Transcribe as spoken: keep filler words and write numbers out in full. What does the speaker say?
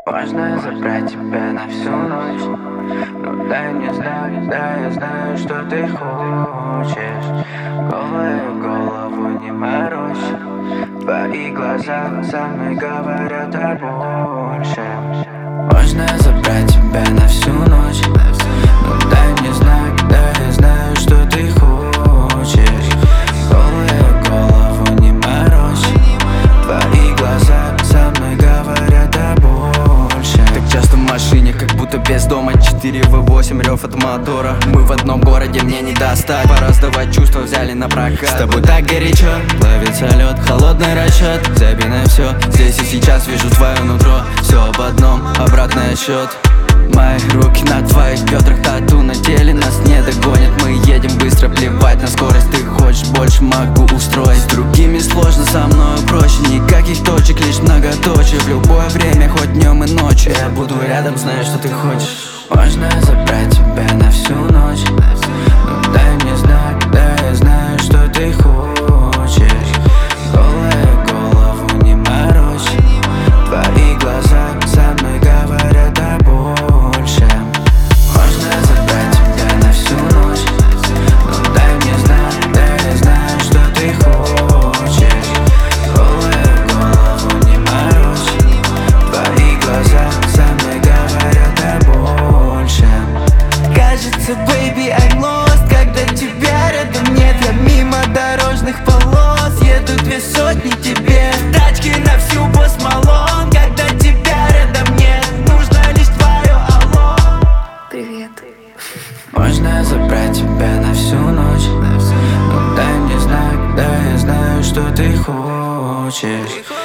Можно забрать тебя на всю ночь, но дай мне знак, да я знаю, что ты хочешь. Голую голову не морочь, твои глаза сами говорят о большем. Можно забрать тебя на всю ночь, но дай мне знак, да я знаю, что ты хочешь. Голую голову не морочь, твои глаза сами говорят о большем. Так часто в машине, как будто без дома. Четыре вэ восемь, рев от мотора. Мы в одном городе, мне не достать. Пора сдавать чувства, взяли на прокат. С тобой так горячо, плавится лед, холодный расчет. Забей на все, здесь и сейчас вижу твое нутро. Все об одном, обратный отсчет. Мои руки на твоих бедрах, тату на теле нас не догонят. Мы едем быстро, плевать на скорость. Ты хочешь больше, могу устроить. С другими сложно, со мной проще. Никаких точек, лишь многоточие. В любое время, хоть днем и ночью я буду рядом, знаю, что ты хочешь. Можно забрать тебя на всю ночь, но дай мне знак, да я знаю, что ты хочешь. Голую голову не морочь, твои глаза сами говорят о большем. Можно забрать тебя на всю ночь, но дай мне знак, да я знаю, что ты хочешь. Голую голову не морочь, твои глаза сами говорят о большем. Кажется, baby, I'm lost, когда тебя рядом нет. Я мимо дорожных полос еду две сотни тебе. Тачки на всю Post Malone, когда тебя рядом нет. Нужно лишь твое алло. Привет. Можно забрать тебя на всю ночь, но дай мне знак, да я знаю, что ты хочешь.